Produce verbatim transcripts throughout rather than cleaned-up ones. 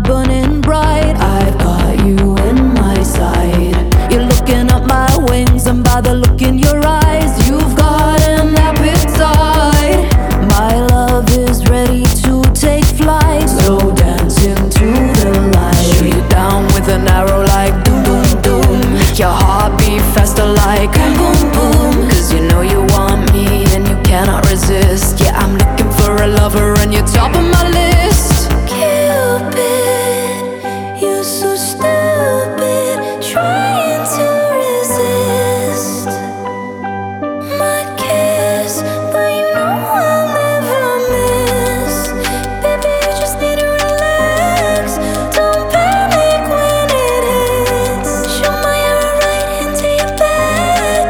burning bright. I've got you in my sight. You're looking up my wings, and by the look in your eyes, you've got an appetite. My love is ready to take flight. Slow dancing to the light. Shoot you down with an arrow like doom, doom, doom. Make your heart beat faster like boom, boom, boom. Cause you know you want me and you cannot resist. Yeah, I'm looking for a lover and you're top of my list. Cupid, you're so stupid, trying to resist my kiss, but you know I'll never miss. Baby, you just need to relax. Don't panic when it hits. Shoot my arrow right into your back.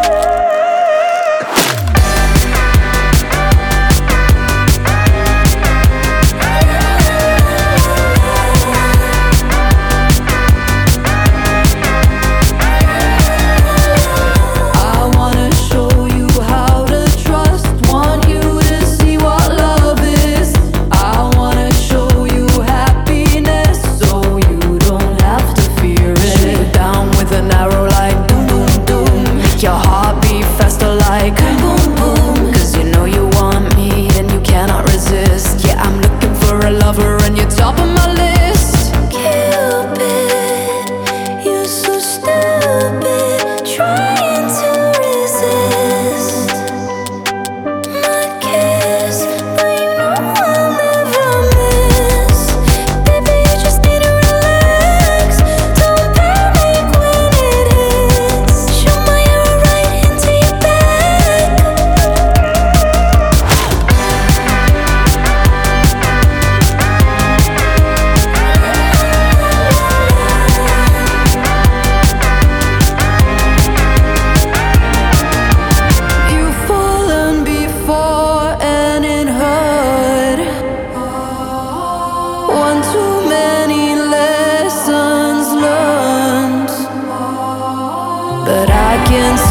I wanna show you how to trust. Want you to see what love is. I wanna show you happiness, so you don't have to fear it. Shoot you down with an arrow like doom, doom, doom. Make your heart beat faster like boom, boom, boom. Cause you know you want me and you cannot resist. Yeah, I'm looking for a lover and you're top of my list. Cupid, you're so stupid, trying to resist my kiss, but you know I'll never miss. Baby, you just need to relax. Don't panic when it hits. Shoot my arrow right into your back. You've fallen before and it hurt. One too many lessons learned, but I can